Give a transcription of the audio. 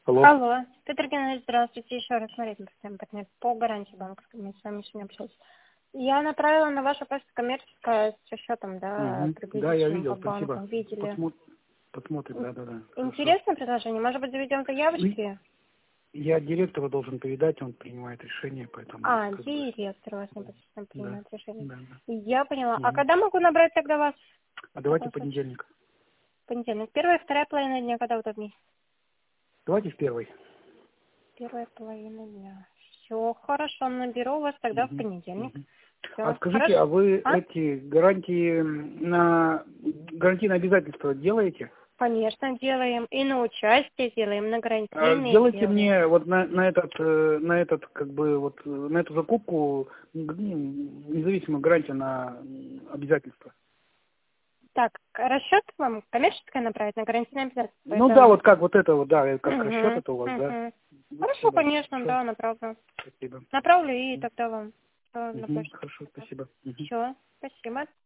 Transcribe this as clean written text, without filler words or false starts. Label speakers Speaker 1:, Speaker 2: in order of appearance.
Speaker 1: Алло.
Speaker 2: Алло, Петр Геннадьевич, здравствуйте. Еще раз, смотрите, партнер по гарантии банковской, мы с вами сегодня общались. Я направила на вашу почту коммерческое со счетом, да,
Speaker 1: Угу. Да, я
Speaker 2: приблизительным по
Speaker 1: видел,
Speaker 2: банку.
Speaker 1: спасибо.
Speaker 2: Видели?
Speaker 1: Посмотрим, да. Хорошо.
Speaker 2: Интересное предложение. Может быть, заведем заявочки?
Speaker 1: Я директору должен передать, он принимает решение, поэтому
Speaker 2: Директор у вас непосредственно
Speaker 1: да,
Speaker 2: принимает решение.
Speaker 1: да.
Speaker 2: Я поняла. А
Speaker 1: Мгм.
Speaker 2: когда могу набрать тогда вас?
Speaker 1: А
Speaker 2: В
Speaker 1: давайте
Speaker 2: каком
Speaker 1: в
Speaker 2: случае?
Speaker 1: понедельник.
Speaker 2: Понедельник. Первая, вторая половина дня, когда удобнее?
Speaker 1: Давайте в первый.
Speaker 2: Первая половина дня. Все, хорошо, наберу вас тогда в
Speaker 1: Мгм.
Speaker 2: понедельник.
Speaker 1: Мгм. А
Speaker 2: Все,
Speaker 1: скажите,
Speaker 2: хорошо.
Speaker 1: а вы
Speaker 2: А?
Speaker 1: эти гарантийные обязательства делаете?
Speaker 2: Конечно, делаем. И на участие делаем, на гарантийные
Speaker 1: Сделайте
Speaker 2: делаем.
Speaker 1: мне вот на этот, как бы, вот на эту закупку независимую гарантию на обязательства.
Speaker 2: Так, расчет вам коммерческое направить на гарантийное обязательство?
Speaker 1: Ну да,
Speaker 2: Это...
Speaker 1: вот как вот это вот, да, как расчет
Speaker 2: Угу,
Speaker 1: это у вас, да.
Speaker 2: угу.
Speaker 1: Ну, все,
Speaker 2: Хорошо,
Speaker 1: да.
Speaker 2: конечно,
Speaker 1: Хорошо,
Speaker 2: да, направлю.
Speaker 1: спасибо.
Speaker 2: Направлю и тогда вам на
Speaker 1: Мгм,
Speaker 2: почту.
Speaker 1: хорошо, спасибо. Мгм.
Speaker 2: Все, спасибо.